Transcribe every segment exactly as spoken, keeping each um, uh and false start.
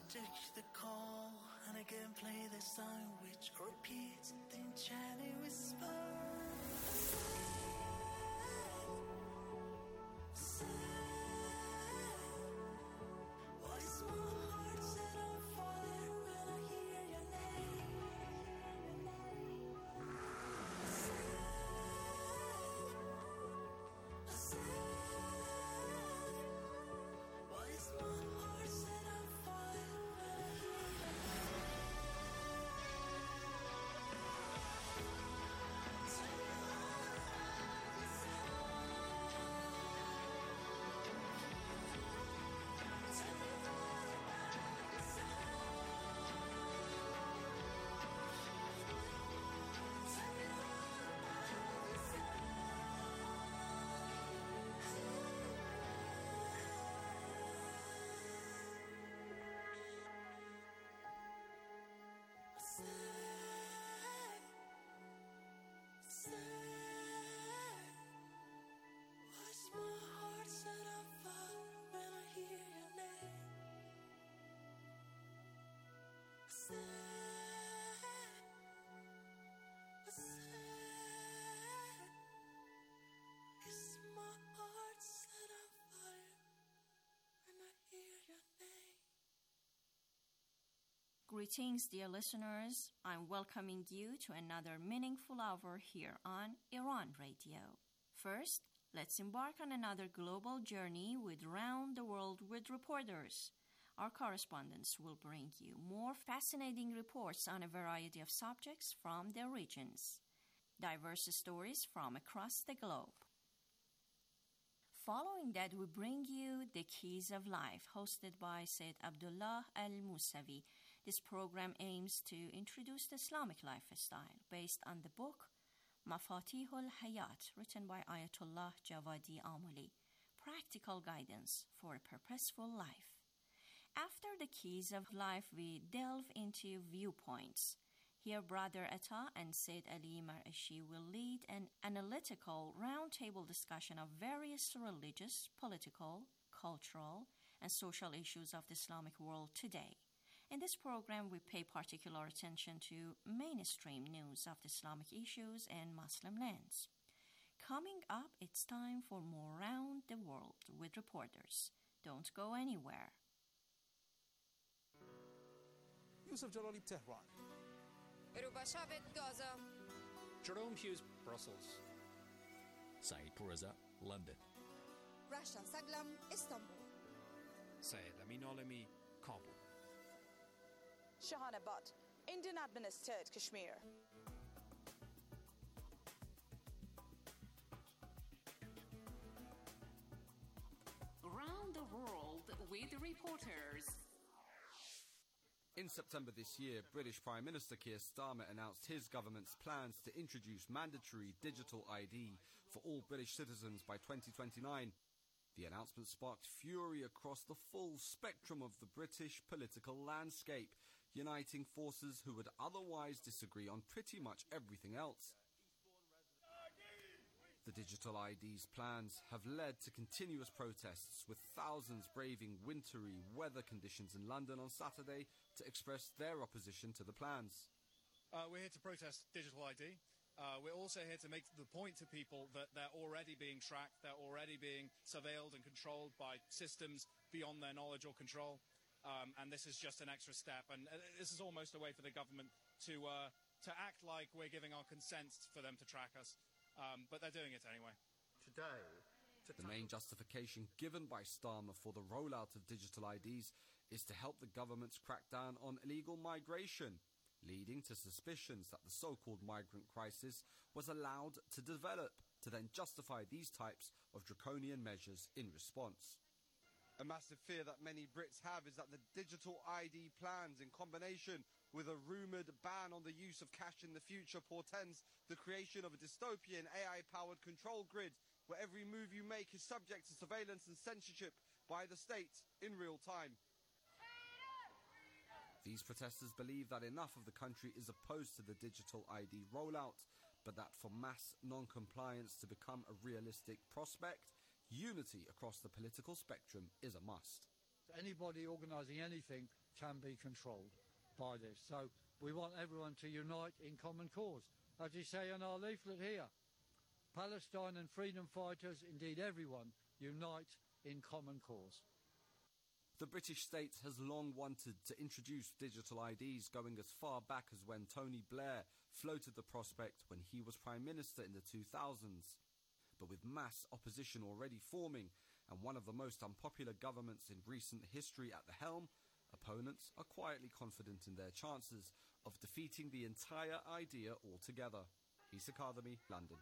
reject the call, and again play the song which repeats, then gently whisper. Greetings, dear listeners. I'm welcoming you to another meaningful hour here on Iran Radio. First, let's embark on another global journey with Round the World with Reporters. Our correspondents will bring you more fascinating reports on a variety of subjects from their regions. Diverse stories from across the globe. Following that, we bring you The Keys of Life, hosted by Sayyid Abdullah Al-Musawi. This program aims to introduce the Islamic lifestyle based on the book Mafatih al-Hayat, written by Ayatollah Javadi Amoli, Practical Guidance for a Purposeful Life. After The Keys of Life, we delve into viewpoints. Here, Brother Atta and Sayyid Ali Mar'ashi will lead an analytical roundtable discussion of various religious, political, cultural, and social issues of the Islamic world today. In this program, we pay particular attention to mainstream news of the Islamic issues in Muslim lands. Coming up, it's time for more Round the World with Reporters. Don't go anywhere. Yusuf Jalali, Tehran. Rubashavet, Gaza. Jerome Hughes, Brussels. Saeed Pourreza, London. Rasha Saglam, Istanbul. Syed Amin Alami, Kabul. Shahana Butt, Indian-administered Kashmir. Around the World with Reporters. In September this year, British Prime Minister Keir Starmer announced his government's plans to introduce mandatory digital I D for all British citizens by twenty twenty-nine. The announcement sparked fury across the full spectrum of the British political landscape, uniting forces who would otherwise disagree on pretty much everything else. The digital I D's plans have led to continuous protests, with thousands braving wintry weather conditions in London on Saturday to express their opposition to the plans. Uh, we're here to protest digital I D. Uh, we're also here to make the point to people that they're already being tracked, they're already being surveilled and controlled by systems beyond their knowledge or control. Um, and this is just an extra step. And uh, this is almost a way for the government to, uh, to act like we're giving our consent for them to track us. Um, but they're doing it anyway. Today, to the main justification given by Starmer for the rollout of digital I Ds is to help the government's crackdown on illegal migration, leading to suspicions that the so-called migrant crisis was allowed to develop to then justify these types of draconian measures in response. A massive fear that many Brits have is that the digital I D plans, in combination with a rumoured ban on the use of cash in the future, portends the creation of a dystopian A I-powered control grid where every move you make is subject to surveillance and censorship by the state in real time. These protesters believe that enough of the country is opposed to the digital I D rollout, but that for mass non-compliance to become a realistic prospect, unity across the political spectrum is a must. anybody organising anything can be controlled by this. So we want everyone to unite in common cause. As you say on our leaflet here, Palestine and freedom fighters, indeed everyone, unite in common cause. The British state has long wanted to introduce digital I Ds, going as far back as when Tony Blair floated the prospect when he was Prime Minister in the two thousands. But with mass opposition already forming and one of the most unpopular governments in recent history at the helm, opponents are quietly confident in their chances of defeating the entire idea altogether. Isa Kadami, London.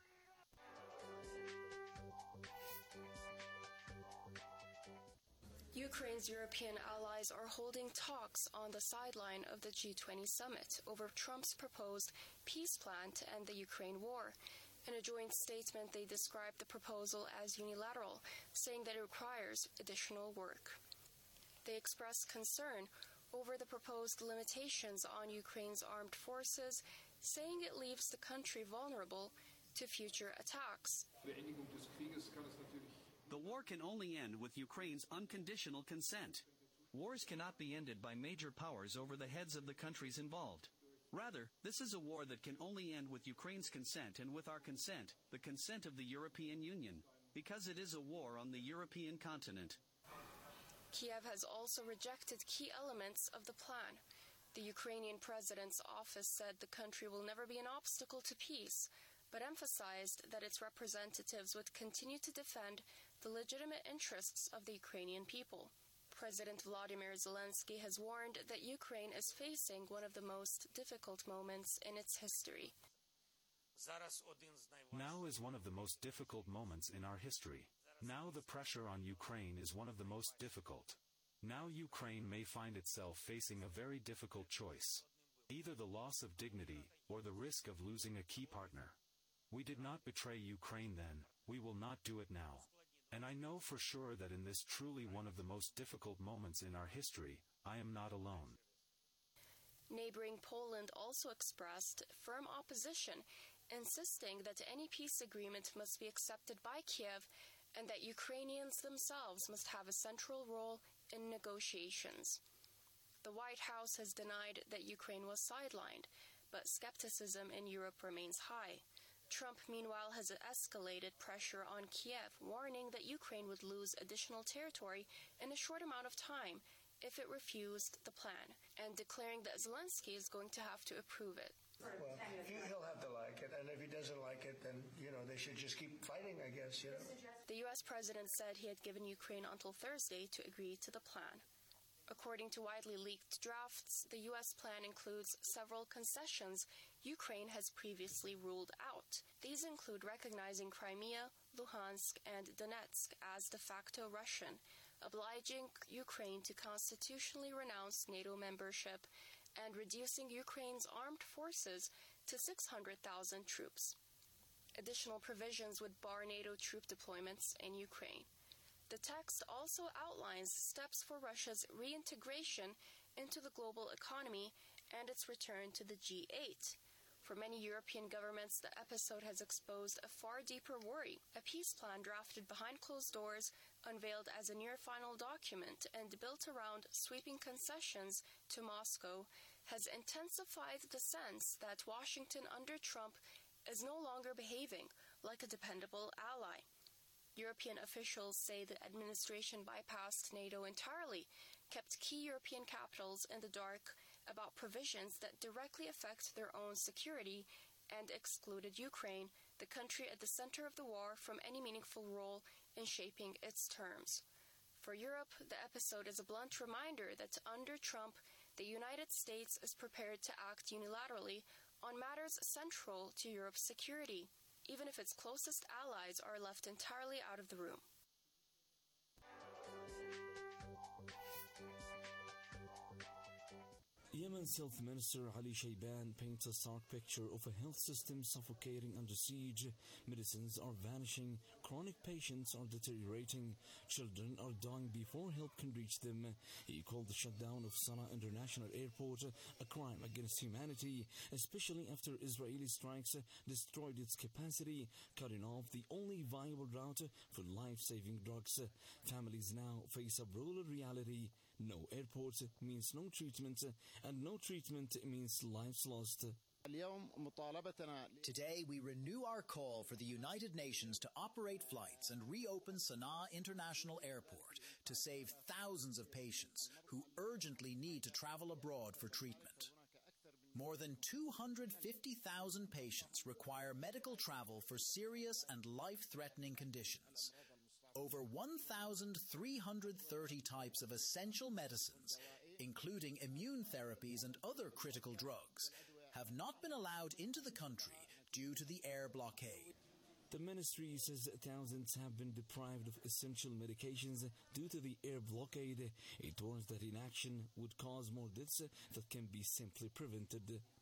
Ukraine's European allies are holding talks on the sideline of the G twenty summit over Trump's proposed peace plan to end the Ukraine war. In a joint statement, they described the proposal as unilateral, saying that it requires additional work. They expressed concern over the proposed limitations on Ukraine's armed forces, saying it leaves the country vulnerable to future attacks. The war can only end with Ukraine's unconditional consent. Wars cannot be ended by major powers over the heads of the countries involved. Rather, this is a war that can only end with Ukraine's consent and with our consent, the consent of the European Union, because it is a war on the European continent. Kiev has also rejected key elements of the plan. The Ukrainian president's office said the country will never be an obstacle to peace, but emphasized that its representatives would continue to defend the legitimate interests of the Ukrainian people. President Volodymyr Zelensky has warned that Ukraine is facing one of the most difficult moments in its history. Now is one of the most difficult moments in our history. Now the pressure on Ukraine is one of the most difficult. Now Ukraine may find itself facing a very difficult choice. Either the loss of dignity or the risk of losing a key partner. We did not betray Ukraine then, we will not do it now. And I know for sure that in this truly one of the most difficult moments in our history, I am not alone. Neighboring Poland also expressed firm opposition, insisting that any peace agreement must be accepted by Kiev and that Ukrainians themselves must have a central role in negotiations. The White House has denied that Ukraine was sidelined, but skepticism in Europe remains high. Trump, meanwhile, has escalated pressure on Kiev, warning that Ukraine would lose additional territory in a short amount of time if it refused the plan, and declaring that Zelensky is going to have to approve it. Well, he'll have to like it, and if he doesn't like it, then, you know, they should just keep fighting, I guess, you know. The U S president said he had given Ukraine until Thursday to agree to the plan. According to widely leaked drafts, the U S plan includes several concessions Ukraine has previously ruled out. These include recognizing Crimea, Luhansk, and Donetsk as de facto Russian, obliging Ukraine to constitutionally renounce NATO membership, and reducing Ukraine's armed forces to six hundred thousand troops. Additional provisions would bar NATO troop deployments in Ukraine. The text also outlines steps for Russia's reintegration into the global economy and its return to the G eight. For many European governments, the episode has exposed a far deeper worry. A peace plan drafted behind closed doors, unveiled as a near-final document and built around sweeping concessions to Moscow, has intensified the sense that Washington under Trump is no longer behaving like a dependable ally. European officials say the administration bypassed NATO entirely, kept key European capitals in the dark about provisions that directly affect their own security, and excluded Ukraine, the country at the center of the war, from any meaningful role in shaping its terms. For Europe, the episode is a blunt reminder that under Trump, the United States is prepared to act unilaterally on matters central to Europe's security, even if its closest allies are left entirely out of the room. Yemen's Health Minister Ali Shayban paints a stark picture of a health system suffocating under siege. Medicines are vanishing, chronic patients are deteriorating, children are dying before help can reach them. He called the shutdown of Sana'a International Airport a crime against humanity, especially after Israeli strikes destroyed its capacity, cutting off the only viable route for life-saving drugs. Families now face a brutal reality. No airport means no treatment, and no treatment means lives lost. Today, we renew our call for the United Nations to operate flights and reopen Sana'a International Airport to save thousands of patients who urgently need to travel abroad for treatment. More than two hundred fifty thousand patients require medical travel for serious and life-threatening conditions. Over one thousand three hundred thirty types of essential medicines, including immune therapies and other critical drugs, have not been allowed into the country due to the air blockade. The ministry says thousands have been deprived of essential medications due to the air blockade. It warns that inaction would cause more deaths that can be simply prevented.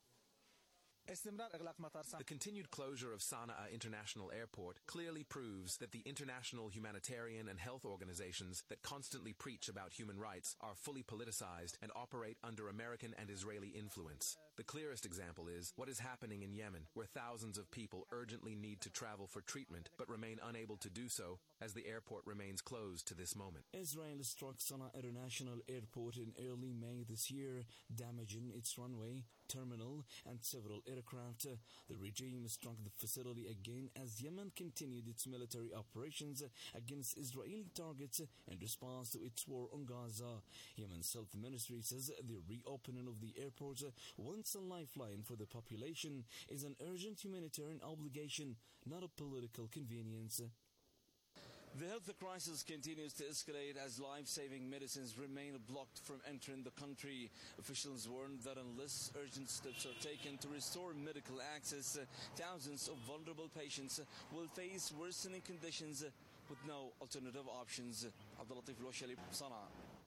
The continued closure of Sana'a International Airport clearly proves that the international humanitarian and health organizations that constantly preach about human rights are fully politicized and operate under American and Israeli influence. The clearest example is what is happening in Yemen, where thousands of people urgently need to travel for treatment but remain unable to do so as the airport remains closed to this moment. Israel struck Sana'a International Airport in early May this year, damaging its runway, terminal, and several aircraft. The regime struck the facility again as Yemen continued its military operations against Israeli targets in response to its war on Gaza. Yemen's health ministry says the reopening of the airport, once a lifeline for the population, is an urgent humanitarian obligation, not a political convenience. The health crisis continues to escalate as life-saving medicines remain blocked from entering the country. Officials warn that unless urgent steps are taken to restore medical access, thousands of vulnerable patients will face worsening conditions with no alternative options. Abdulatif Loshali, Sana'a.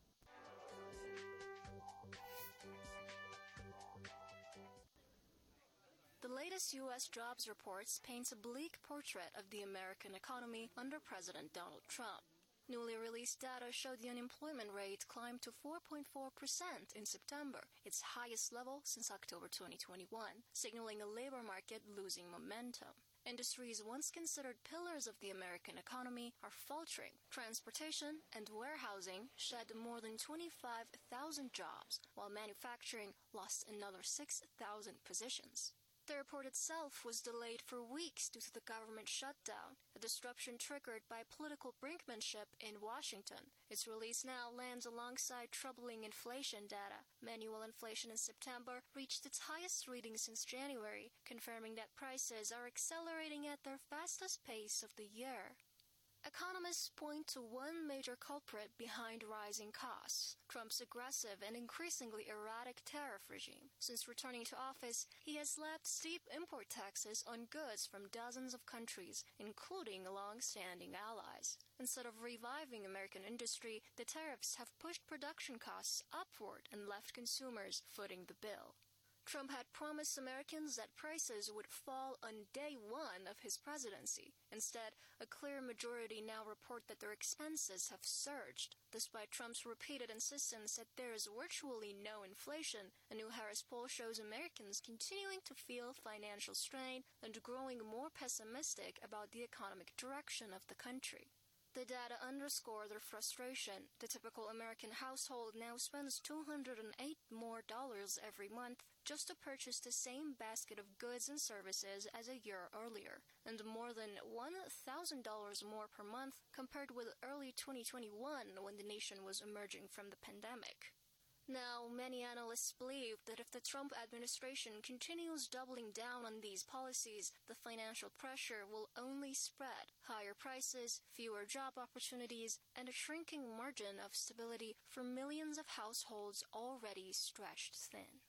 The latest U S jobs reports paints a bleak portrait of the American economy under President Donald Trump. Newly released data showed the unemployment rate climbed to four point four percent in September, its highest level since October twenty twenty-one, signaling a labor market losing momentum. Industries once considered pillars of the American economy are faltering. Transportation and warehousing shed more than twenty-five thousand jobs, while manufacturing lost another six thousand positions. The report itself was delayed for weeks due to the government shutdown, a disruption triggered by political brinkmanship in Washington. Its release now lands alongside troubling inflation data. Manual inflation in September reached its highest reading since January, confirming that prices are accelerating at their fastest pace of the year. Economists point to one major culprit behind rising costs: Trump's aggressive and increasingly erratic tariff regime. Since returning to office, he has slapped steep import taxes on goods from dozens of countries, including long-standing allies. Instead of reviving American industry, the tariffs have pushed production costs upward and left consumers footing the bill. Trump had promised Americans that prices would fall on day one of his presidency. Instead, a clear majority now report that their expenses have surged. Despite Trump's repeated insistence that there is virtually no inflation, a new Harris poll shows Americans continuing to feel financial strain and growing more pessimistic about the economic direction of the country. The data underscore their frustration. The typical American household now spends two hundred eight more dollars every month just to purchase the same basket of goods and services as a year earlier, and more than one thousand dollars more per month compared with early twenty twenty-one when the nation was emerging from the pandemic. Now, many analysts believe that if the Trump administration continues doubling down on these policies, the financial pressure will only spread. Higher prices, fewer job opportunities, and a shrinking margin of stability for millions of households already stretched thin.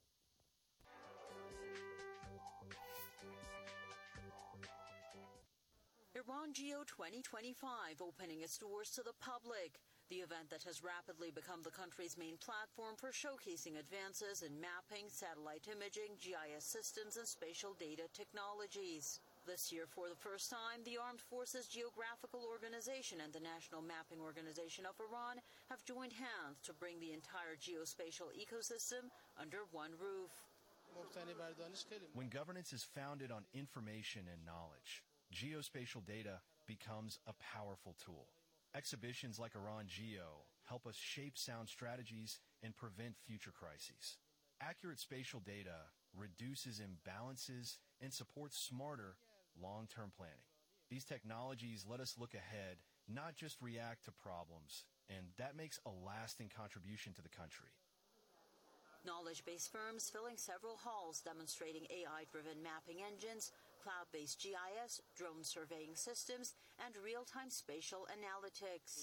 Iran Geo twenty twenty-five opening its doors to the public. The event that has rapidly become the country's main platform for showcasing advances in mapping, satellite imaging, G I S systems, and spatial data technologies. This year, for the first time, the Armed Forces Geographical Organization and the National Mapping Organization of Iran have joined hands to bring the entire geospatial ecosystem under one roof. When governance is founded on information and knowledge, geospatial data becomes a powerful tool. Exhibitions like Iran Geo help us shape sound strategies and prevent future crises. Accurate spatial data reduces imbalances and supports smarter long-term planning. These technologies let us look ahead, not just react to problems, and that makes a lasting contribution to the country. Knowledge-based firms filling several halls demonstrating A I-driven mapping engines, cloud-based G I S, drone surveying systems, and real-time spatial analytics.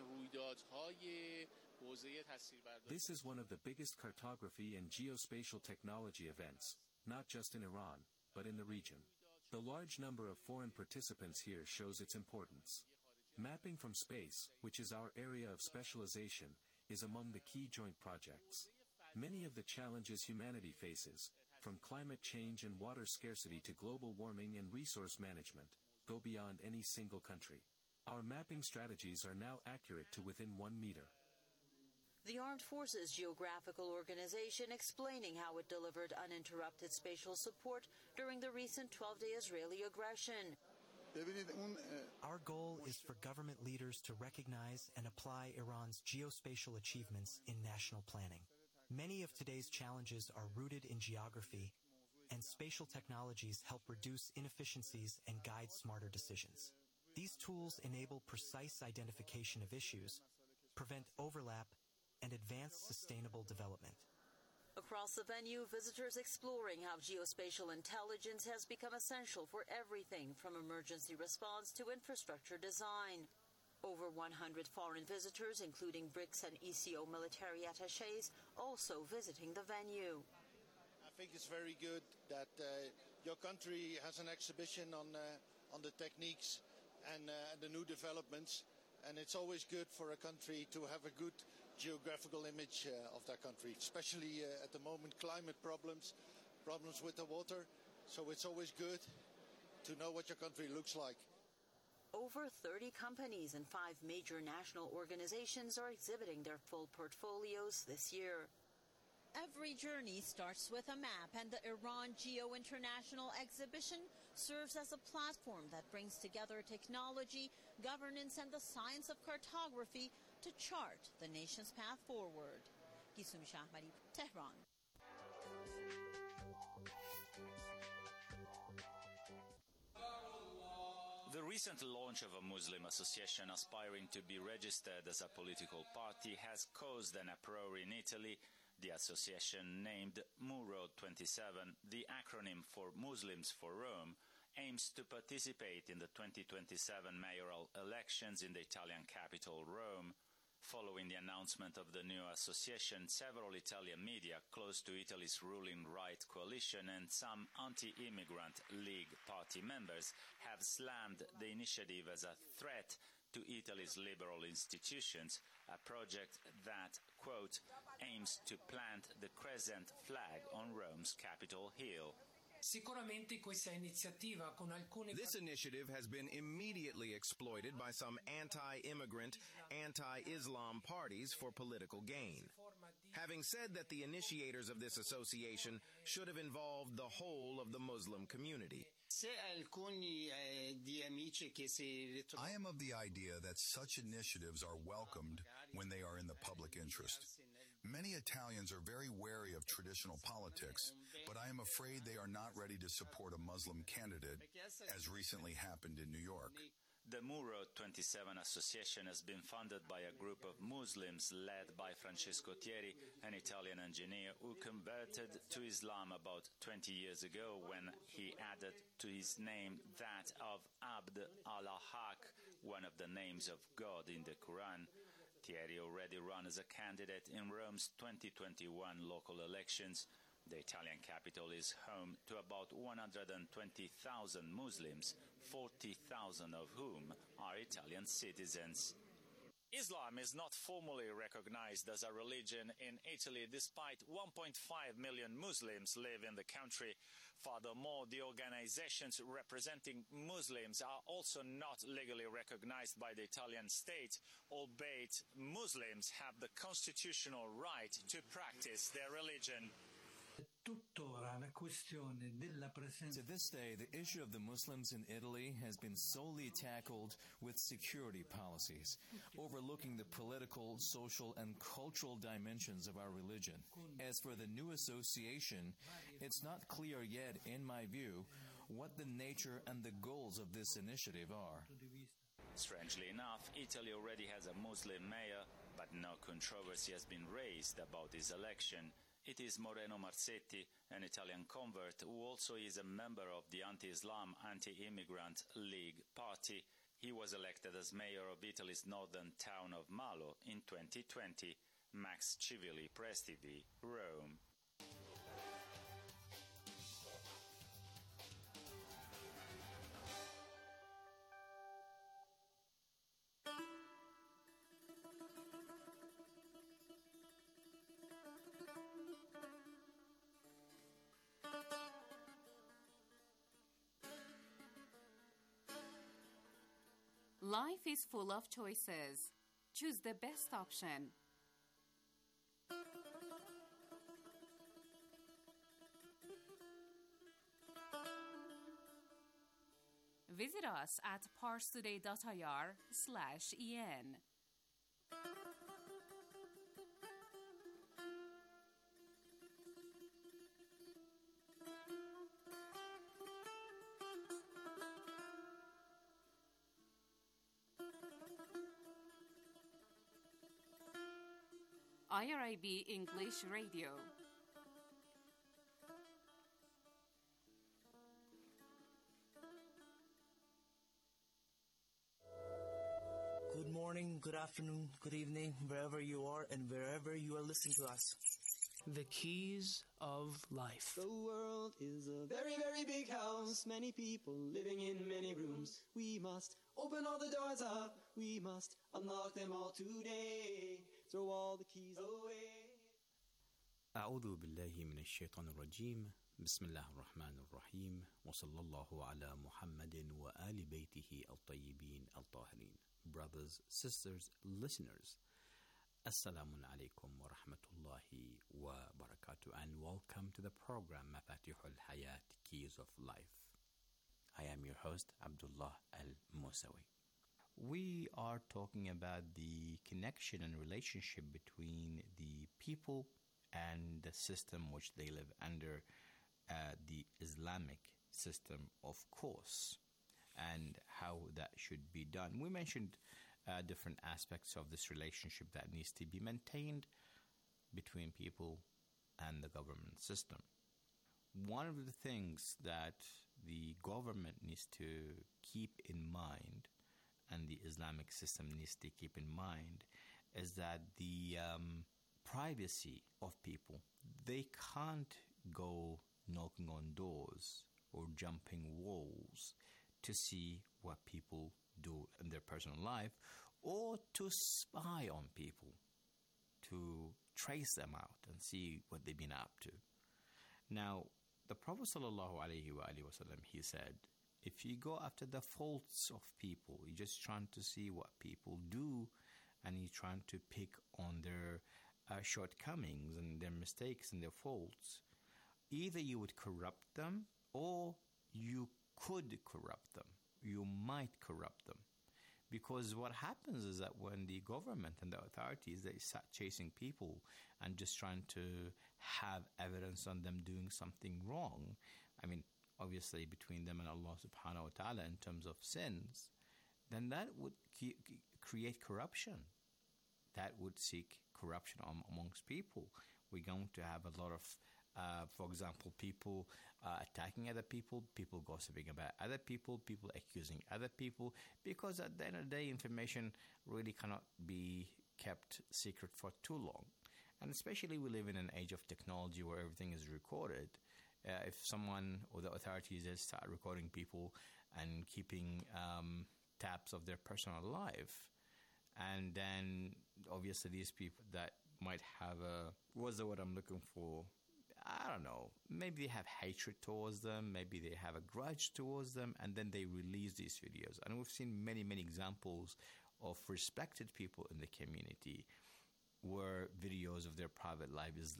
This is one of the biggest cartography and geospatial technology events, not just in Iran, but in the region. The large number of foreign participants here shows its importance. Mapping from space, which is our area of specialization, is among the key joint projects. Many of the challenges humanity faces, from climate change and water scarcity to global warming and resource management, go beyond any single country. Our mapping strategies are now accurate to within one meter. The Armed Forces Geographical Organization explaining how it delivered uninterrupted spatial support during the recent twelve-day Israeli aggression. Our goal is for government leaders to recognize and apply Iran's geospatial achievements in national planning. Many of today's challenges are rooted in geography, and spatial technologies help reduce inefficiencies and guide smarter decisions. These tools enable precise identification of issues, prevent overlap, and advance sustainable development. Across the venue, visitors exploring how geospatial intelligence has become essential for everything from emergency response to infrastructure design. Over one hundred foreign visitors, including BRICS and E C O military attachés, also visiting the venue. I think it's very good that uh, your country has an exhibition on, uh, on the techniques and uh, the new developments, and it's always good for a country to have a good geographical image uh, of that country, especially uh, at the moment climate problems, problems with the water. So it's always good to know what your country looks like. Over thirty companies and five major national organizations are exhibiting their full portfolios this year. Every journey starts with a map, and the Iran Geo International Exhibition serves as a platform that brings together technology, governance, and the science of cartography to chart the nation's path forward. Gisumi Shahmari, Tehran. The recent launch of a Muslim association aspiring to be registered as a political party has caused an uproar in Italy. The association, named MURO twenty-seven, the acronym for Muslims for Rome, aims to participate in the twenty twenty-seven mayoral elections in the Italian capital, Rome. Following the announcement of the new association, several Italian media close to Italy's ruling right coalition and some anti-immigrant League party members have slammed the initiative as a threat to Italy's liberal institutions, a project that, quote, aims to plant the crescent flag on Rome's Capitol Hill. This initiative has been immediately exploited by some anti-immigrant, anti-Islam parties for political gain. Having said that the initiators of this association should have involved the whole of the Muslim community. I am of the idea that such initiatives are welcomed when they are in the public interest. Many Italians are very wary of traditional politics, but I am afraid they are not ready to support a Muslim candidate, as recently happened in New York. The MURO twenty-seven association has been funded by a group of Muslims led by Francesco Thieri, an Italian engineer who converted to Islam about twenty years ago when he added to his name that of Abd al-Haq, one of the names of God in the Quran. Thieri already ran as a candidate in Rome's twenty twenty-one local elections. The Italian capital is home to about one hundred twenty thousand Muslims, forty thousand of whom are Italian citizens. Islam is not formally recognized as a religion in Italy, despite one point five million Muslims live in the country. Furthermore, the organizations representing Muslims are also not legally recognized by the Italian state, albeit Muslims have the constitutional right to practice their religion. To this day, the issue of the Muslims in Italy has been solely tackled with security policies, overlooking the political, social, and cultural dimensions of our religion. As for the new association, it's not clear yet, in my view, what the nature and the goals of this initiative are. Strangely enough, Italy already has a Muslim mayor, but no controversy has been raised about his election. It is Moreno Marzetti, an Italian convert who also is a member of the anti-Islam, anti-immigrant League party. He was elected as mayor of Italy's northern town of Malo in twenty twenty. Max Civilli, Press T V, Rome. Life is full of choices. Choose the best option. Visit us at parstoday.ir slash en. I R I B English Radio. Good morning, good afternoon, good evening, wherever you are and wherever you are listening to us. The keys of life. The world is a very, very big house. Many people living in many rooms. We must open all the doors up. We must unlock them all today. Throw all the keys away. أعوذ بالله من الشيطان الرجيم. بسم الله الرحمن الرحيم. وصلى الله على محمد وآل بيته الطيبين الطاهرين. Brothers, sisters, listeners, Assalamu alaikum wa rahmatullahi wa barakatuh, and welcome to the program Mafatihul Hayat, Keys of Life. I am your host, Abdullah Al-Musawi. We are talking about the connection and relationship between the people and the system which they live under, uh, the Islamic system, of course, and how that should be done. We mentioned uh, different aspects of this relationship that needs to be maintained between people and the government system. One of the things that the government needs to keep in mind, and the Islamic system needs to keep in mind, is that the um, privacy of people, they can't go knocking on doors or jumping walls to see what people do in their personal life, or to spy on people, to trace them out and see what they've been up to. Now, the Prophet sallallahu alaihi wasallam, he said, if you go after the faults of people, you're just trying to see what people do, and you're trying to pick on their uh, shortcomings and their mistakes and their faults, either you would corrupt them or you could corrupt them. You might corrupt them. Because what happens is that when the government and the authorities, they start chasing people and just trying to have evidence on them doing something wrong, I mean, obviously between them and Allah subhanahu wa ta'ala in terms of sins, then that would ke- create corruption. That would seek corruption am- amongst people. We're going to have a lot of Uh, for example, people uh, attacking other people, people gossiping about other people, people accusing other people, because at the end of the day, information really cannot be kept secret for too long. And especially we live in an age of technology where everything is recorded. Uh, if someone or the authorities just start recording people and keeping um, tabs of their personal life, and then obviously these people that might have a, what's the word I'm looking for? I don't know, maybe they have hatred towards them, maybe they have a grudge towards them, and then they release these videos. And we've seen many, many examples of respected people in the community where videos of their private life is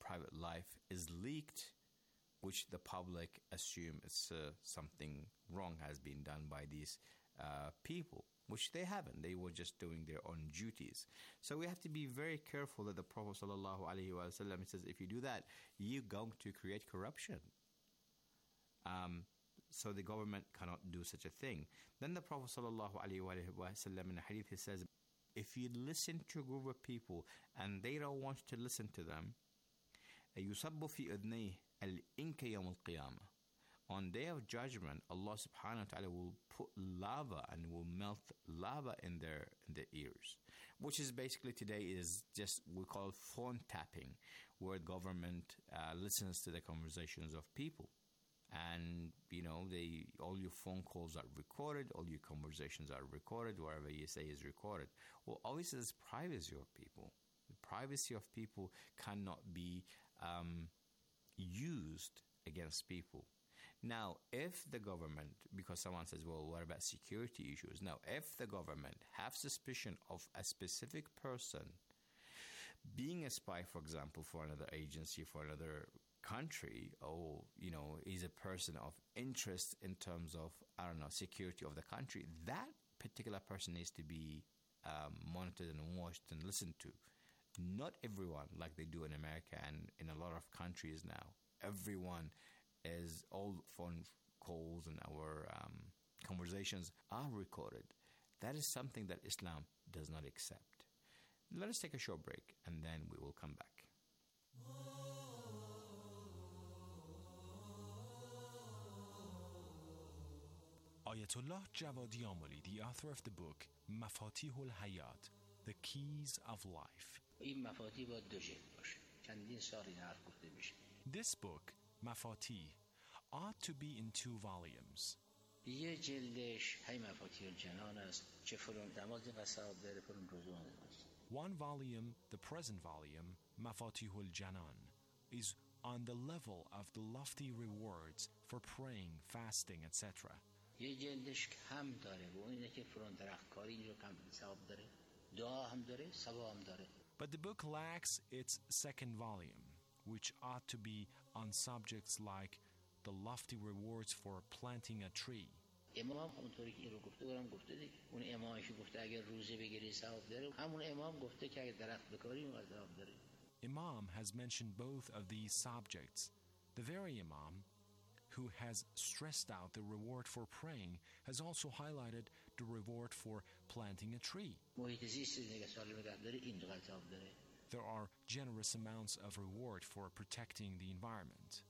private life is leaked, which the public assume it's uh, something wrong has been done by these uh, people, which they haven't. They were just doing their own duties. So we have to be very careful that the Prophet sallallahu alaihi wasallam says, if you do that, you're going to create corruption. Um, so the government cannot do such a thing. Then the Prophet sallallahu alaihi wasallam in a hadith, he says, if you listen to a group of people and they don't want to listen to them, يُصَبُّ فِي أُذْنَيْهِ الْإِنْكَ يَوْمَ الْقِيَامَةِ. On Day of Judgment, Allah subhanahu wa ta'ala will put lava and will melt lava in their in their ears, which is basically today is just, we call phone tapping, where government uh, listens to the conversations of people. And, you know, they all your phone calls are recorded, all your conversations are recorded, whatever you say is recorded. Well, obviously, it's privacy of people. The privacy of people cannot be um, used against people. Now, if the government, because someone says, well, what about security issues? Now, if the government have suspicion of a specific person being a spy, for example, for another agency, for another country, or, you know, is a person of interest in terms of, I don't know, security of the country, that particular person needs to be um, monitored and watched and listened to. Not everyone, like they do in America and in a lot of countries now. Everyone is, all phone calls and our um, conversations are recorded. That is something that Islam does not accept. Let us take a short break and then we will come back. Ayatollah Javadi Amoli, the author of the book Mafatih al-Hayat, The Keys of Life. This book, Mafatih, ought to be in two volumes. One volume, the present volume, Mafatih al-Janan, is on the level of the lofty rewards for praying, fasting, et cetera. یه جلدش کم داره و اینه که فرون درختکاری اینجا کم ثواب داره، دعا هم داره، ثواب هم داره. But the book lacks its second volume, which ought to be on subjects like the lofty rewards for planting a tree. امام اونطوری که این رو گفته برام گفته دیگه. اون امامی که گفته اگر روزه بگیری ثواب داره، همون امام گفته که اگر درخت بکاری اون ثواب داره. Imam has mentioned both of these subjects. The very Imam who has stressed out the reward for praying has also highlighted the reward for planting a tree. There are generous amounts of reward for protecting the environment.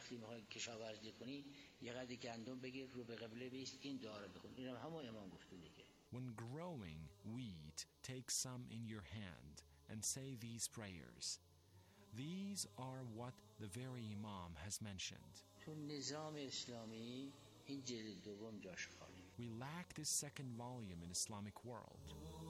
When growing wheat, take some in your hand and say these prayers. These are what the very Imam has mentioned. We lack this second volume in Islamic world.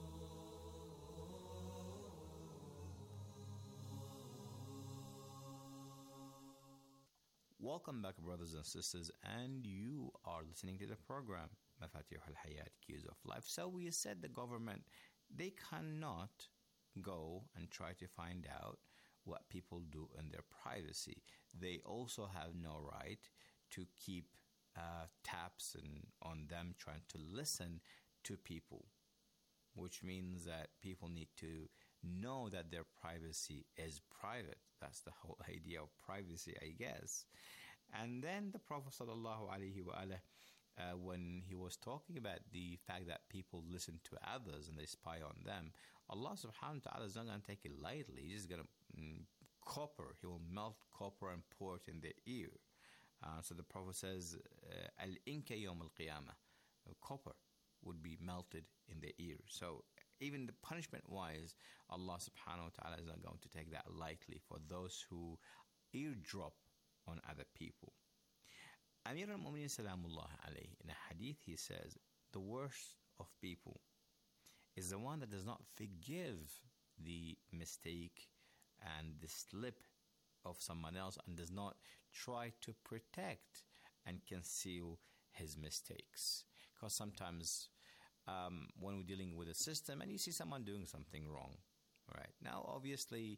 Welcome back, brothers and sisters, and you are listening to the program Mafatih al-Hayat, Keys of Life. So we said the government, they cannot go and try to find out what people do in their privacy. They also have no right to keep uh, taps and on them trying to listen to people, which means that people need to know that their privacy is private. That's the whole idea of privacy, I guess. And then the Prophet sallallahu alaihi wasallam, uh, when he was talking about the fact that people listen to others and they spy on them, Allah subhanahu wa ta'ala is not going to take it lightly. He's just going to mm, copper. He will melt copper and pour it in their ear. Uh, so the Prophet says, Al-inka yawm al-qiyamah. Copper would be melted in their ear. So even the punishment-wise, Allah subhanahu wa ta'ala is not going to take that lightly for those who eardrop on other people. Amir al-Mu'minin salamullah alayhi, in a hadith he says, the worst of people is the one that does not forgive the mistake and the slip of someone else and does not try to protect and conceal his mistakes. Because sometimes um, when we're dealing with a system and you see someone doing something wrong, right? Now, obviously,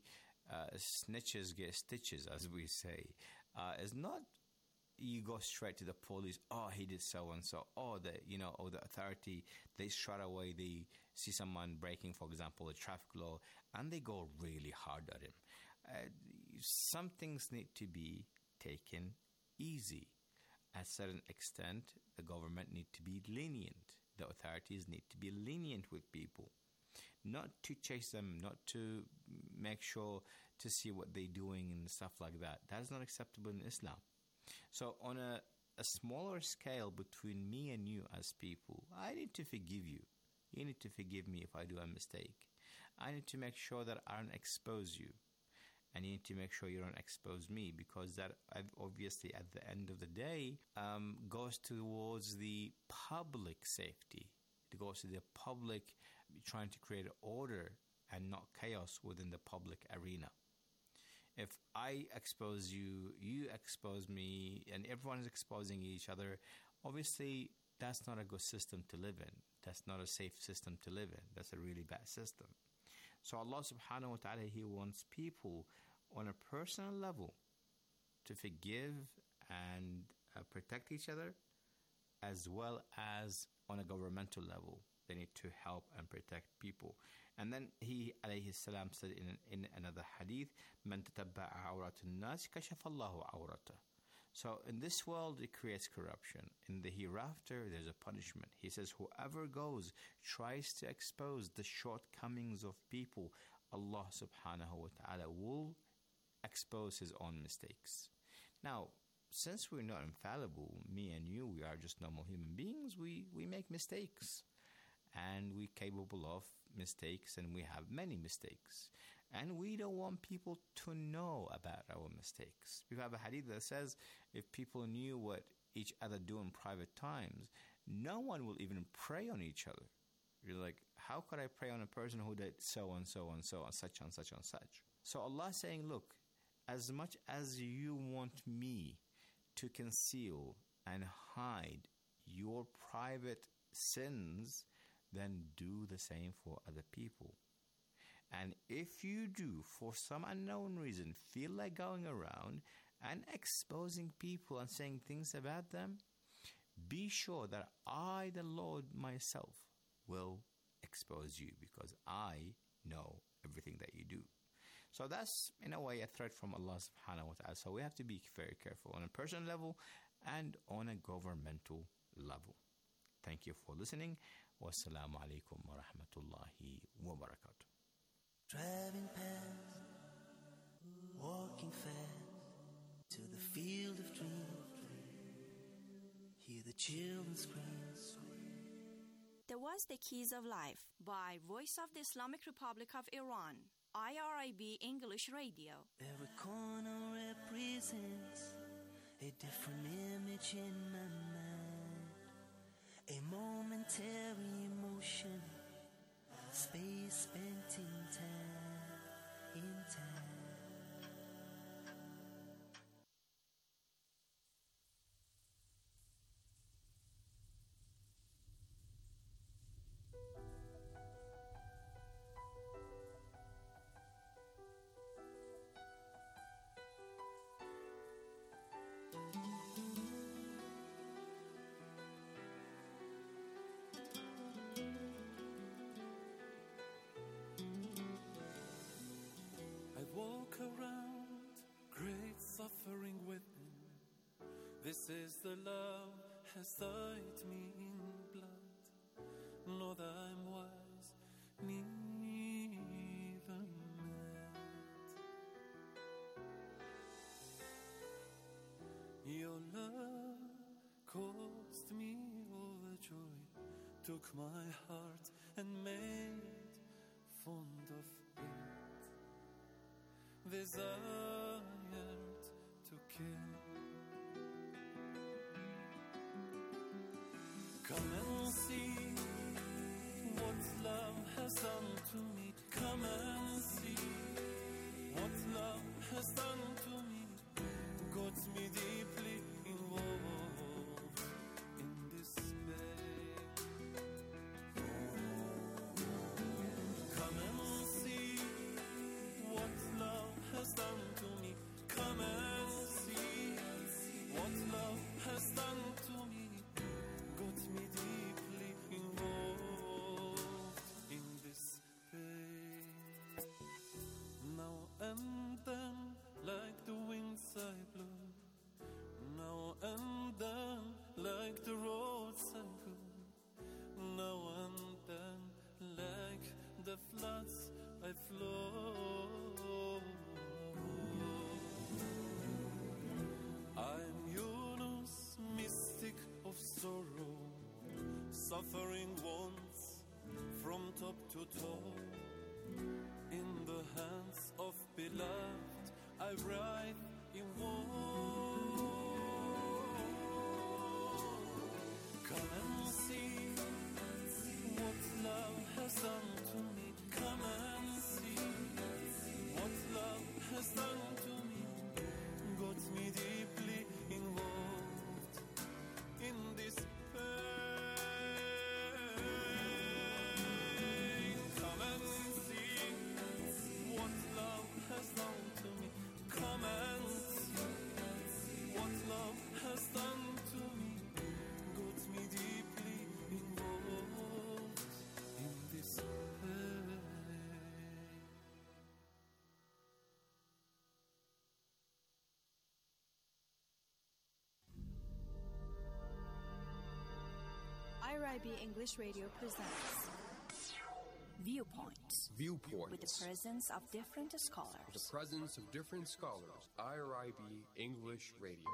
uh, snitches get stitches, as we say. Uh, it's not you go straight to the police, oh, he did so and so, or the, you know, or the authority, they straight away, they see someone breaking, for example, a traffic law, and they go really hard at him. Uh, some things need to be taken easy. At a certain extent, the government need to be lenient. The authorities need to be lenient with people. Not to chase them, not to make sure to see what they're doing and stuff like that. That is not acceptable in Islam. So on a, a smaller scale between me and you as people, I need to forgive you. You need to forgive me if I do a mistake. I need to make sure that I don't expose you. And you need to make sure you don't expose me, because that obviously at the end of the day um, goes towards the public safety. It goes to the public trying to create order and not chaos within the public arena. If I expose you, you expose me, and everyone is exposing each other, obviously that's not a good system to live in. That's not a safe system to live in. That's a really bad system. So Allah subhanahu wa ta'ala, He wants people on a personal level to forgive and uh, protect each other, as well as on a governmental level. They need to help and protect people. And then he, alayhi salam, said in, in another hadith, مَنْ تَتَبَّعَ عَوْرَةُ النَّاسِ كَشَفَ اللَّهُ عَوْرَةَ. So in this world, it creates corruption. In the hereafter, there's a punishment. He says, whoever goes, tries to expose the shortcomings of people, Allah subhanahu wa ta'ala will expose His own mistakes. Now, since we're not infallible, me and you, we are just normal human beings, we, we make mistakes. And we're capable of mistakes, and we have many mistakes. And we don't want people to know about our mistakes. We have a hadith that says, if people knew what each other do in private times, no one will even pray on each other. You're like, how could I pray on a person who did so and so and so and such and such and such? So Allah is saying, look, as much as you want me to conceal and hide your private sins, then do the same for other people. And if you do, for some unknown reason, feel like going around and exposing people and saying things about them, be sure that I, the Lord myself, will expose you, because I know everything that you do. So that's, in a way, a threat from Allah subhanahu wa ta'ala. So we have to be very careful on a personal level and on a governmental level. Thank you for listening. Wassalamu alaikum wa rahmatullahi wa barakatuh. Driving past, walking fast to the field of dreams. Hear the children scream. That was The Keys of Life by Voice of the Islamic Republic of Iran, I R I B English Radio. Every corner represents a different image in my mind, a momentary emotion, space spent in time, in time. This is the love has died me in blood. Lord, I'm wise, neither mad. Your love caused me overjoy, took my heart and made fond of it, desired to kill. Come and see what love has done to me. Come and see what love has done to me. Got me deeply involved in despair. Come and see what love floods I flow. I'm Yunus, mystic of sorrow, suffering once from top to toe. In the hands of beloved I writhe in woe. Come and see what love has done to me. Come and see what love has done to me. Got me deeply involved in this pain. Come and see what love has done to me. Come and see what love has done to me. Got me deeply involved in this pain. I R I B English Radio presents Viewpoints. Viewpoints. With the presence of different scholars. With the presence of different scholars. I R I B English Radio.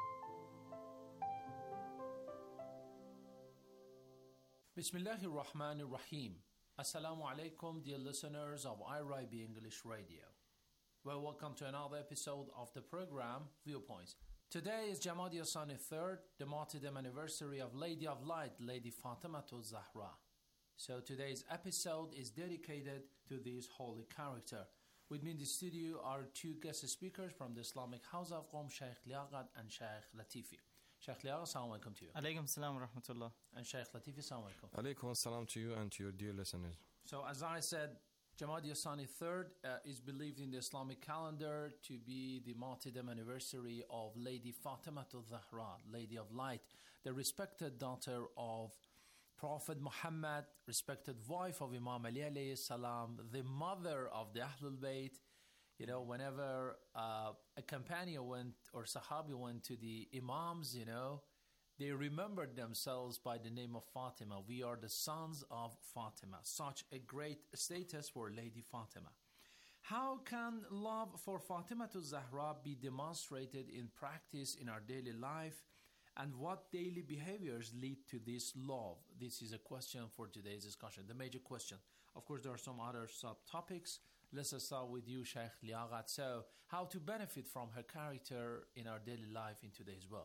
Bismillahir Rahmanir Rahim. Assalamu alaikum, dear listeners of I R I B English Radio. Well, welcome to another episode of the program Viewpoints. Today is Jamadi Asani third, the martyrdom anniversary of Lady of Light, Lady Fatimatul Zahra. So today's episode is dedicated to this holy character. With me in the studio are two guest speakers from the Islamic House of Qom, Sheikh Liaqat and Sheikh Latifi. Sheikh Liaqat, assalamu alaikum to you. Alaikum salam wa rahmatullah. And Sheikh Latifi, assalamu alaikum. Alaikum salam to you and to your dear listeners. So as I said, Jamadi Asani third uh, is believed in the Islamic calendar to be the martyrdom anniversary of Lady Fatimatul Zahra, Lady of Light, the respected daughter of Prophet Muhammad, respected wife of Imam Ali alayhi salam, the mother of the Ahlul Bayt. You know, whenever uh, a companion went or Sahabi went to the Imams, you know, they remembered themselves by the name of Fatima. We are the sons of Fatima. Such a great status for Lady Fatima. How can love for Fatima to Zahra be demonstrated in practice in our daily life? And what daily behaviors lead to this love? This is a question for today's discussion, the major question. Of course, there are some other subtopics. Let's start with you, Sheikh Liaqat. So, how to benefit from her character in our daily life in today's world?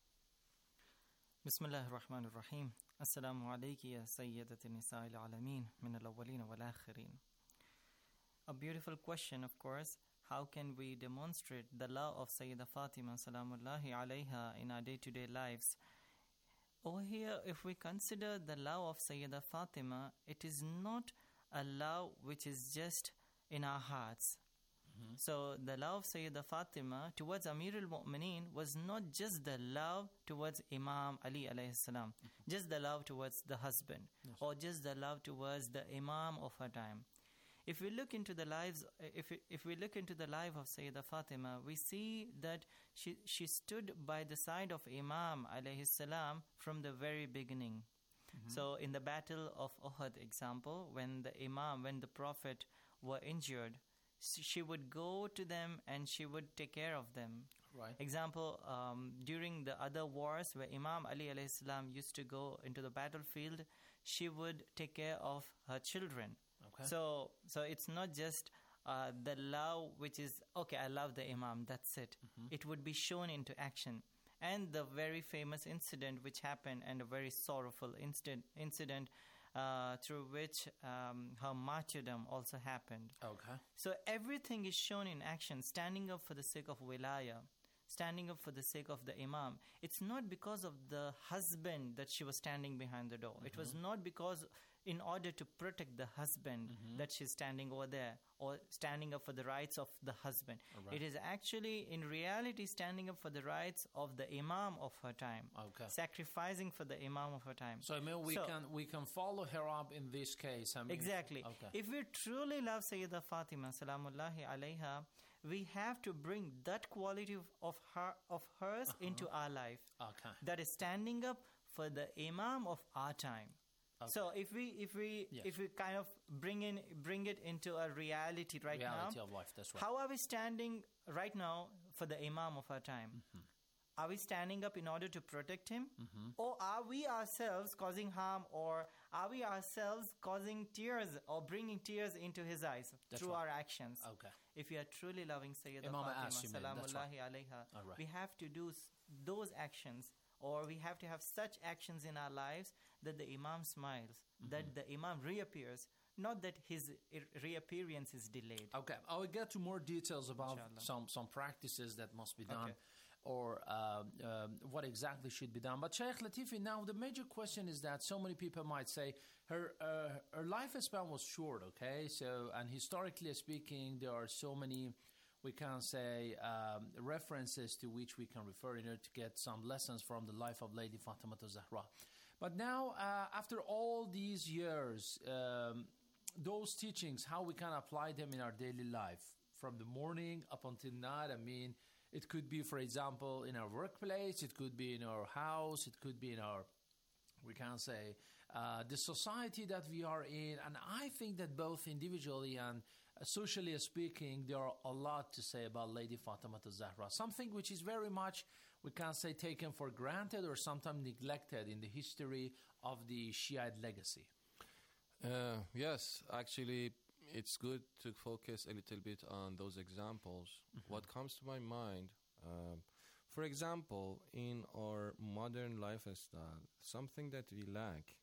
Bismillah ar-Rahman ar-Rahim. Assalamu alayki ya Sayyidat al-Nisa al-Alameen min al-awwalin wal-akhirin. A beautiful question, of course. How can we demonstrate the love of Sayyidah Fatima salamullahi alayha in our day-to-day lives? Over here, if we consider the love of Sayyidah Fatima, it is not a love which is just in our hearts. Mm-hmm. So the love of Sayyidah Fatima towards Amir al-Mu'mineen was not just the love towards Imam Ali alayhi salam, mm-hmm. just the love towards the husband, yes. or just the love towards the Imam of her time. If we look into the lives, if we, if we look into the life of Sayyidah Fatima, we see that she she stood by the side of Imam alayhi salam from the very beginning. Mm-hmm. So in the battle of Uhud, example, when the Imam, when the Prophet were injured, she would go to them and she would take care of them. Right. Example, um, during the other wars where Imam Ali alayhi salam used to go into the battlefield, she would take care of her children. Okay. So, so it's not just uh, the love which is, okay, I love the Imam, that's it. Mm-hmm. It would be shown into action. And the very famous incident which happened, and a very sorrowful incident, incident uh, through which um, her martyrdom also happened. Okay. So everything is shown in action, standing up for the sake of wilaya, standing up for the sake of the Imam. It's not because of the husband that she was standing behind the door. Mm-hmm. It was not because in order to protect the husband mm-hmm. that she's standing over there or standing up for the rights of the husband. Right. It is actually in reality standing up for the rights of the Imam of her time. Okay. Sacrificing for the Imam of her time. So I mean we so, can we can follow her up in this case. I mean, exactly. Okay. If we truly love Sayyidah Fatima salamullahi alayha, we have to bring that quality of, of her of hers uh-huh. into our life. Okay. That is standing up for the Imam of our time. Okay. So if we if we yes. if we kind of bring in bring it into a reality right reality now, reality of life. That's right. How are we standing right now for the Imam of our time? Mm-hmm. Are we standing up in order to protect him, mm-hmm. or are we ourselves causing harm, or are we ourselves causing tears or bringing tears into his eyes That's through right. our actions? Okay. If we are truly loving Sayyidah Fatima, salamullahi alayha, right. we have to do those actions, or we have to have such actions in our lives that the Imam smiles, mm-hmm. that the Imam reappears, not that his reappearance is delayed. Okay, I will get to more details about some, some practices that must be done. Okay. Or uh, uh, what exactly should be done. But Sheikh Latifi, now the major question is that so many people might say her uh, her lifespan was short, okay? So, and historically speaking, there are so many, we can say, um, references to which we can refer in order to get some lessons from the life of Lady Fatima Zahra. But now, uh, after all these years, um, those teachings, how we can apply them in our daily life, from the morning up until night, I mean, it could be, for example, in our workplace, it could be in our house, it could be in our, we can say, uh, the society that we are in. And I think that both individually and uh, socially speaking, there are a lot to say about Lady Fatima Zahra. Something which is very much, we can say, taken for granted or sometimes neglected in the history of the Shiite legacy. Uh, yes, actually, it's good to focus a little bit on those examples. Mm-hmm. What comes to my mind, um, for example, in our modern lifestyle, something that we lack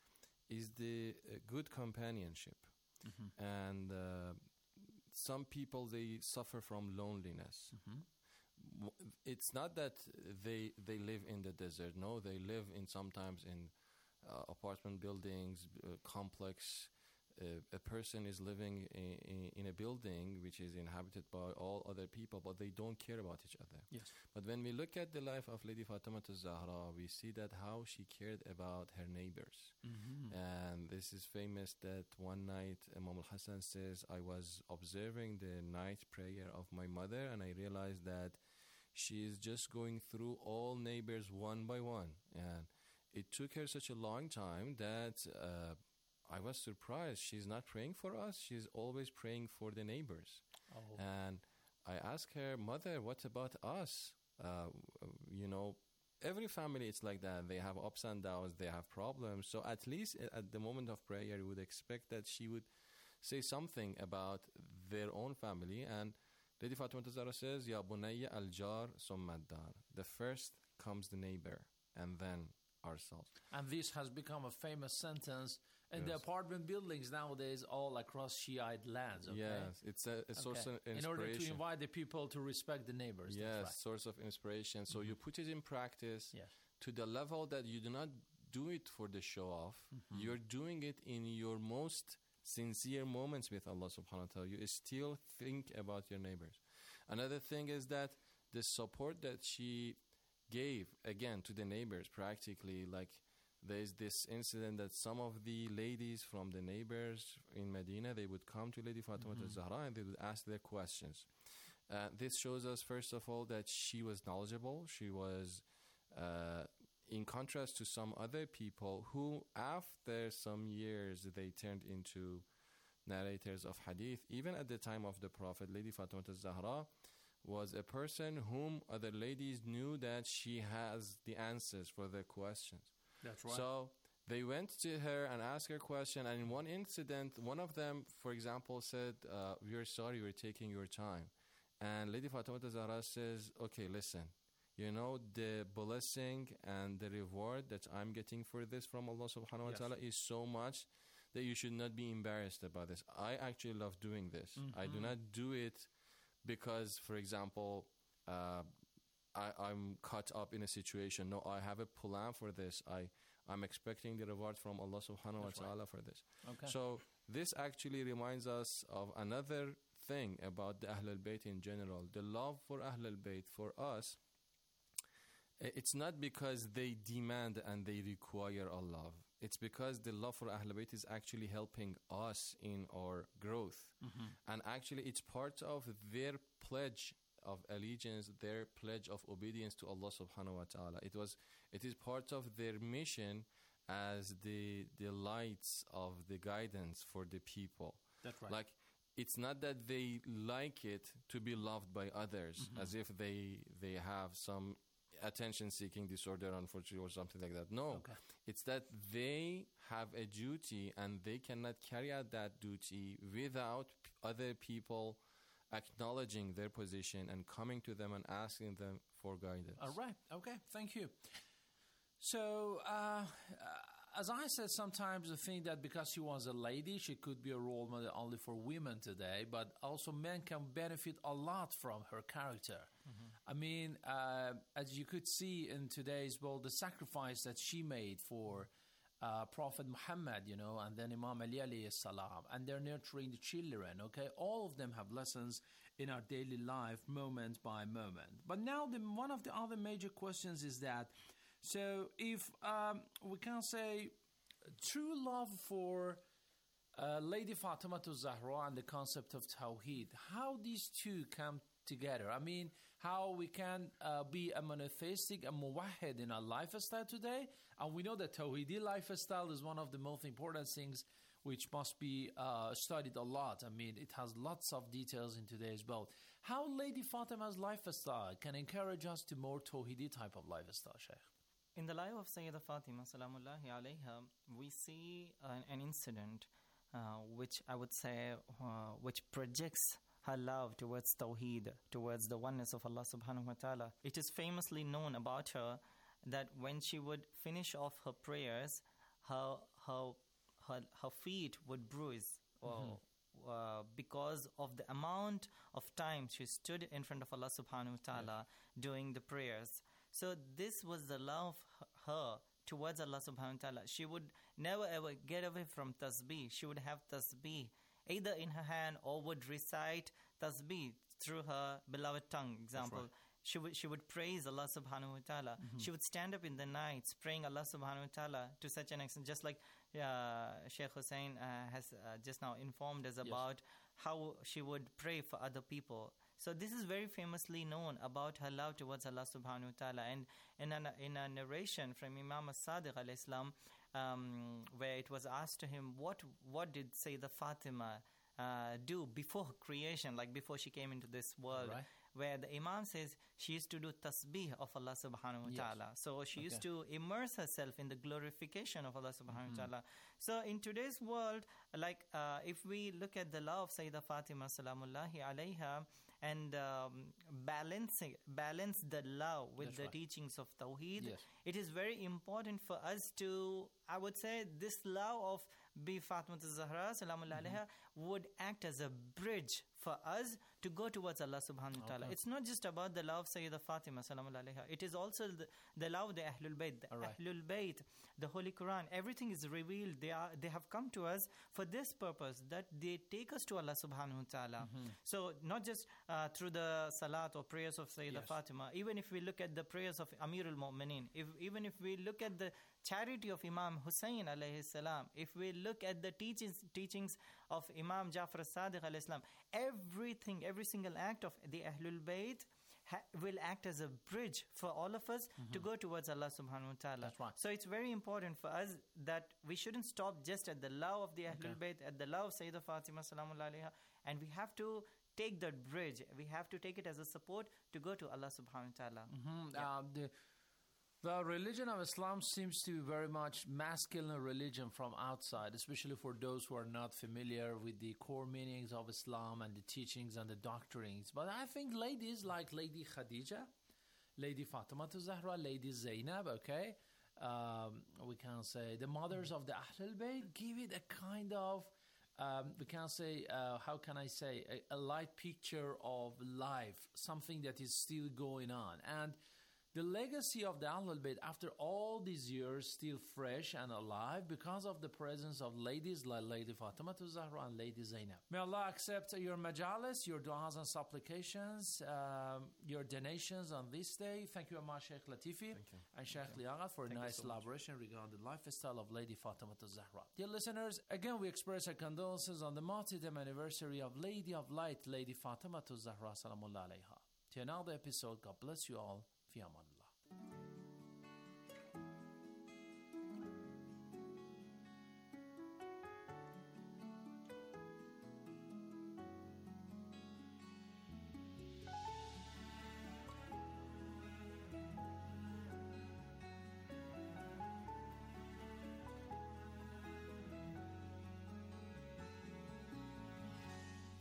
is the uh, good companionship. Mm-hmm. And uh, some people, they suffer from loneliness. Mm-hmm. It's not that they they live in the desert. No, they live in sometimes in uh, apartment buildings, uh, complex. Uh, a person is living in, in, in a building which is inhabited by all other people, but they don't care about each other. Yes. But when we look at the life of Lady Fatima Zahra, we see that how she cared about her neighbors. Mm-hmm. And this is famous that one night Imam al-Hassan says, I was observing the night prayer of my mother and I realized that she is just going through all neighbors one by one. And it took her such a long time that uh, I was surprised. She's not praying for us. She's always praying for the neighbors. Oh. And I asked her, Mother, what about us? Uh, you know, every family, it's like that. They have ups and downs. They have problems. So at least at the moment of prayer, you would expect that she would say something about their own family. And Lady Fatima Zahra says, Ya bunayya al-jar summa ad-dar. The first comes the neighbor and then ourselves. And this has become a famous sentence in yes. the apartment buildings nowadays all across Shiite lands. Okay? Yes, it's a, a source okay. of inspiration. In order to invite the people to respect the neighbors. Yes, right. source of inspiration. So mm-hmm. you put it in practice yes. to the level that you do not do it for the show off. Mm-hmm. You're doing it in your most sincere moments with Allah subhanahu wa ta'ala. You still think about your neighbors. Another thing is that the support that she gave, again, to the neighbors practically, like there's this incident that some of the ladies from the neighbors in Medina, they would come to Lady Fatima mm-hmm. Zahra and they would ask their questions. Uh, this shows us, first of all, that she was knowledgeable. She was, uh, in contrast to some other people who, after some years, they turned into narrators of hadith. Even at the time of the Prophet, Lady Fatima Zahra was a person whom other ladies knew that she has the answers for their questions. That's right. So they went to her and asked her a question. And in one incident, one of them, for example, said, uh, we're sorry, we're taking your time. And Lady Fatima Zahra says, okay, listen, you know, the blessing and the reward that I'm getting for this from Allah subhanahu wa yes. ta'ala is so much that you should not be embarrassed about this. I actually love doing this. Mm-hmm. I do not do it because, for example, uh, I, I'm caught up in a situation. No, I have a plan for this. I, I'm expecting the reward from Allah subhanahu That's wa ta'ala right. for this. Okay. So this actually reminds us of another thing about the Ahlul Bayt in general. The love for Ahlul Bayt for us, it's not because they demand and they require our love. It's because the love for Ahlul Bayt is actually helping us in our growth. Mm-hmm. And actually it's part of their pledge of allegiance, their pledge of obedience to Allah subhanahu wa ta'ala. It was, it is part of their mission as the the lights of the guidance for the people. That's right. Like, it's not that they like it to be loved by others, mm-hmm. as if they they have some attention-seeking disorder, unfortunately, or something like that. No, okay. It's that they have a duty and they cannot carry out that duty without p- other people acknowledging their position and coming to them and asking them for guidance. All right. Okay. Thank you. So, uh, as I said, sometimes I think that because she was a lady, she could be a role model only for women today, but also men can benefit a lot from her character. Mm-hmm. I mean, uh, as you could see in today's world, the sacrifice that she made for uh, Prophet Muhammad, you know, and then Imam Ali alayhi salam, and they're nurturing the children, okay? All of them have lessons in our daily life, moment by moment. But now the, one of the other major questions is that, so if um, we can say true love for uh, Lady Fatima Zahra and the concept of Tawheed, how these two come together? I mean, how we can uh, be a monotheistic, a muwahid in our lifestyle today, and we know that Tawheedi lifestyle is one of the most important things which must be uh, studied a lot. I mean, it has lots of details in today's world. How Lady Fatima's lifestyle can encourage us to more Tawheedi type of lifestyle, Sheikh? In the life of Sayyidah Fatima, salamullahi alayha, we see an, an incident uh, which I would say, uh, which projects her love towards Tawheed, towards the oneness of Allah subhanahu wa ta'ala. It is famously known about her that when she would finish off her prayers, her her her, her feet would bruise. Mm-hmm. Uh, because of the amount of time she stood in front of Allah subhanahu wa ta'ala yeah. doing the prayers. So this was the love of her towards Allah subhanahu wa ta'ala. She would never ever get away from tasbih. She would have tasbih either in her hand or would recite tasbih through her beloved tongue. Example, right. she would she would praise Allah subhanahu wa ta'ala. Mm-hmm. She would stand up in the nights praying Allah subhanahu wa ta'ala to such an extent, just like uh, Sheikh Hussein uh, has uh, just now informed us about yes. how she would pray for other people. So this is very famously known about her love towards Allah subhanahu wa ta'ala. And in a, in a narration from Imam as-Sadiq alayhi salam, um, where it was asked to him, what what did Sayyidah Fatima uh, do before creation, like before she came into this world? Right. Where the Imam says she used to do tasbih of Allah subhanahu wa yes. ta'ala. So she okay. used to immerse herself in the glorification of Allah subhanahu wa mm-hmm. ta'ala. So in today's world, like uh, if we look at the love of Sayyidah Fatima salamullahi alayha, and um, balance, balance the love with That's the right. teachings of Tawheed, yes. it is very important for us to, I would say, this love of Bi Fatima Zahra salamullahi mm-hmm. alayha would act as a bridge for us to go towards Allah subhanahu wa ta'ala. Okay. It's not just about the love of Sayyidah Fatima salamullahi alayha. It is also the, the love of the Ahlul Bayt. The right. Ahlul Bayt, the Holy Quran, everything is revealed. They are they have come to us for this purpose, that they take us to Allah subhanahu wa ta'ala. Mm-hmm. So not just uh, through the salat or prayers of Sayyidah yes. Fatima, even if we look at the prayers of Amirul Mu'mineen, if, even if we look at the charity of Imam Hussein alayhi salam, if we look at the teachings teachings of Imam Jafar as-Sadiq alayhi salam, everything, every single act of the Ahlul Bayt ha- will act as a bridge for all of us mm-hmm. to go towards Allah subhanahu wa ta'ala. That's right. So it's very important for us that we shouldn't stop just at the love of the Ahlul okay. Bayt, at the love of Sayyidah Fatima salamullahi alayha, and we have to take that bridge. We have to take it as a support to go to Allah subhanahu wa ta'ala. Mm-hmm. Yeah. Uh, the The religion of Islam seems to be very much masculine religion from outside, especially for those who are not familiar with the core meanings of Islam and the teachings and the doctrines. But I think ladies like Lady Khadija, Lady Fatima Zahra, Lady Zainab, okay, um, we can say the mothers of the Ahlul Bayt give it a kind of, um, we can say, uh, how can I say, a, a light picture of life, something that is still going on. And the legacy of the Ahlul Bayt after all these years still fresh and alive because of the presence of ladies like Lady Fatima Zahra and Lady Zainab. May Allah accept your majalis, your du'as and supplications, um, your donations on this day. Thank you very much, Sheikh Latifi and Sheikh Liagat for a Thank nice so elaboration regarding the lifestyle of Lady Fatima Zahra. Dear listeners, again we express our condolences on the martyrdom anniversary of Lady of Light, Lady Fatima Zahra salamullah alayha. To another episode, God bless you all. في أمان الله.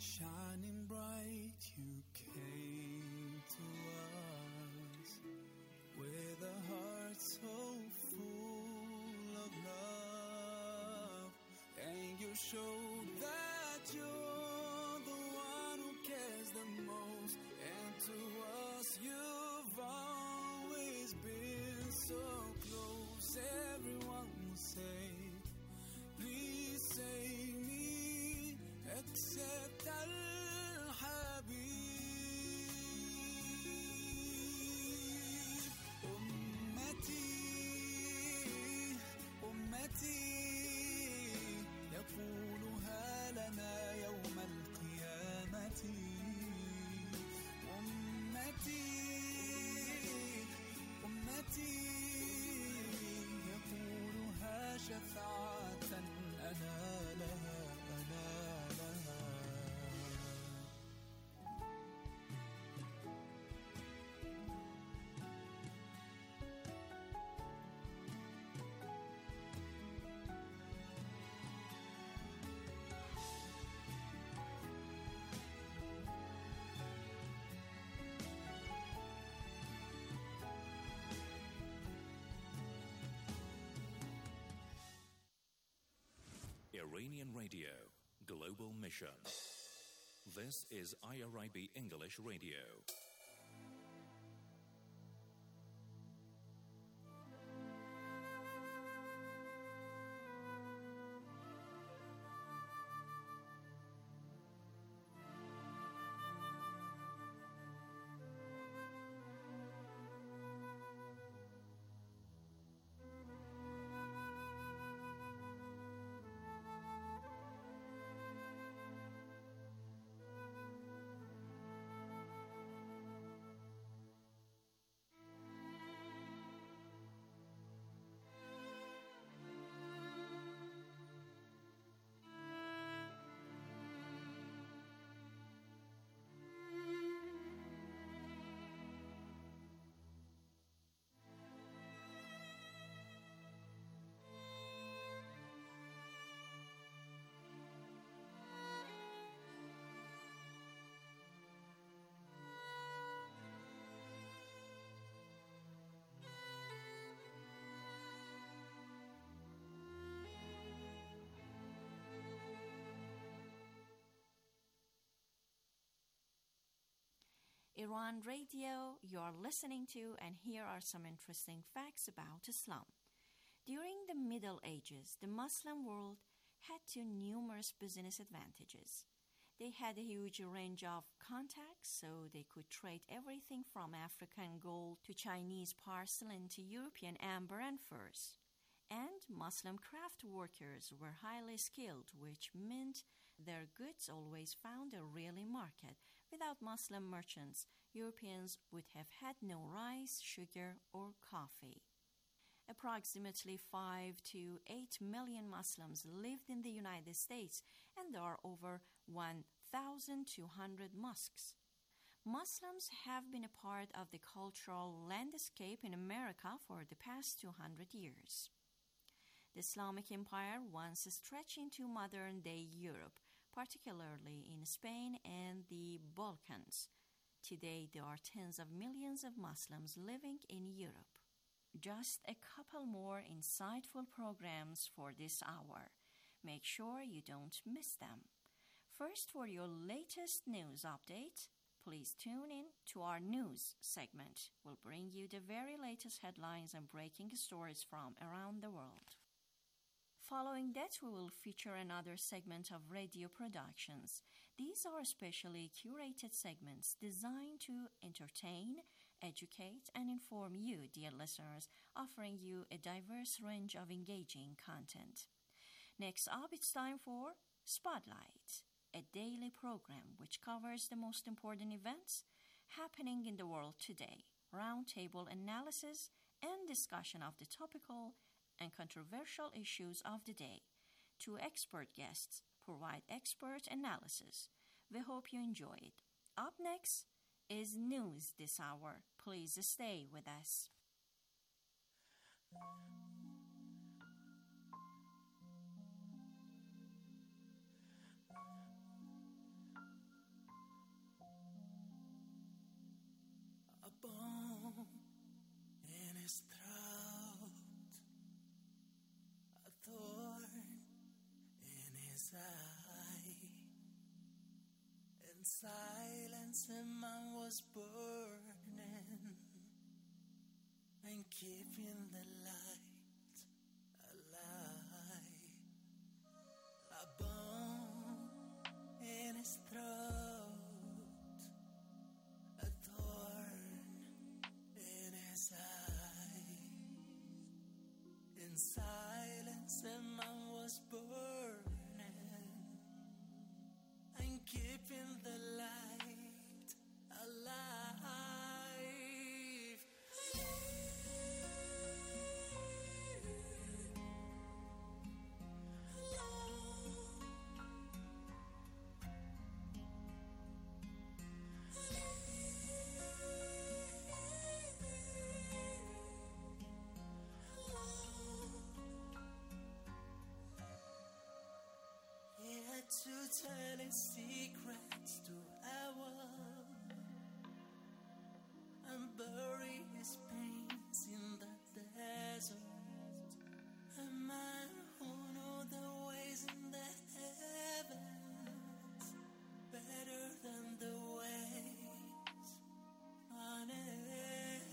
Shining bright, you came to us with a heart so full of love, and you showed that you're the one who cares the most, and to us you've always been so close. Everyone will say, please save me, except Al-Habib. Ummati, Ummati, يقولها لنا يوم القيامة. أمتي أمتي يقولها شفاعة أنا لها أنا لها. Iranian Radio, Global Mission. This is I R I B English Radio. Iran Radio, you're listening to, and here are some interesting facts about Islam. During the Middle Ages, the Muslim world had two numerous business advantages. They had a huge range of contacts, so they could trade everything from African gold to Chinese porcelain to European amber and furs. And Muslim craft workers were highly skilled, which meant their goods always found a real market. Without Muslim merchants, Europeans would have had no rice, sugar, or coffee. Approximately five to eight million Muslims lived in the United States, and there are over one thousand two hundred mosques. Muslims have been a part of the cultural landscape in America for the past two hundred years. The Islamic Empire once stretched into modern-day Europe, particularly in Spain and the Balkans. Today, there are tens of millions of Muslims living in Europe. Just a couple more insightful programs for this hour. Make sure you don't miss them. First, for your latest news update, please tune in to our news segment. We'll bring you the very latest headlines and breaking stories from around the world. Following that, we will feature another segment of radio productions. These are specially curated segments designed to entertain, educate, and inform you, dear listeners, offering you a diverse range of engaging content. Next up, it's time for Spotlight, a daily program which covers the most important events happening in the world today, roundtable analysis, and discussion of the topical and controversial issues of the day. Two expert guests provide expert analysis. We hope you enjoy it. Up next is news this hour. Please stay with us. was burning and keeping the light alive. A bone in his throat, a thorn in his eye. In silence, a man was burning and keeping the light alive. He had to tell his secrets to Awal and bury his pains in the desert. A man who knew the ways in the heavens better than the ways on earth.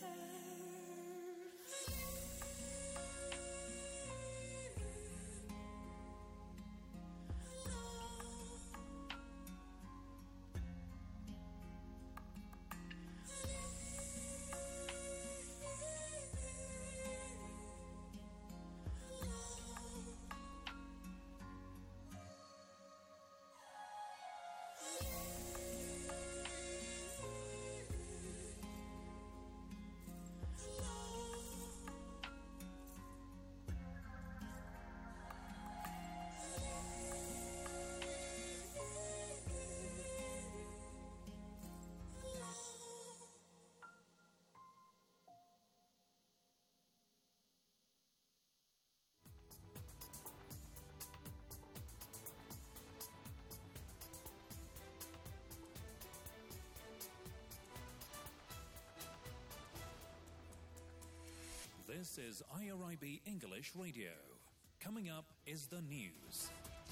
This is I R I B English Radio. Coming up is the news.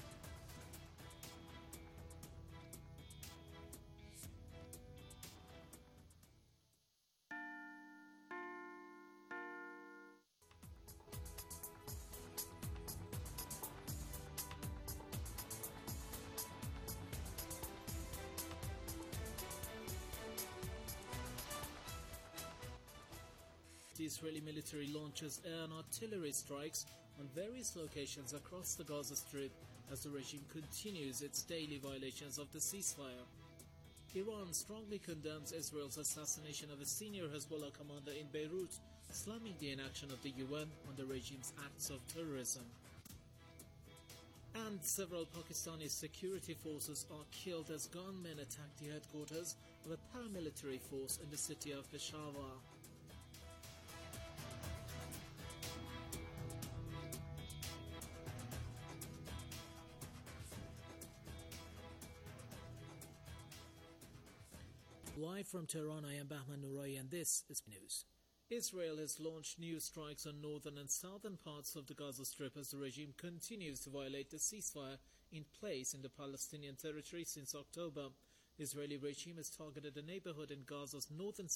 The Israeli military launches air and artillery strikes on various locations across the Gaza Strip as the regime continues its daily violations of the ceasefire. Iran strongly condemns Israel's assassination of a senior Hezbollah commander in Beirut, slamming the inaction of the U N on the regime's acts of terrorism. And several Pakistani security forces are killed as gunmen attack the headquarters of a paramilitary force in the city of Peshawar. Live from Tehran, I am Bahman Nouri, and this is news. Israel has launched new strikes on northern and southern parts of the Gaza Strip as the regime continues to violate the ceasefire in place in the Palestinian territory since October. The Israeli regime has targeted a neighborhood in Gaza's northern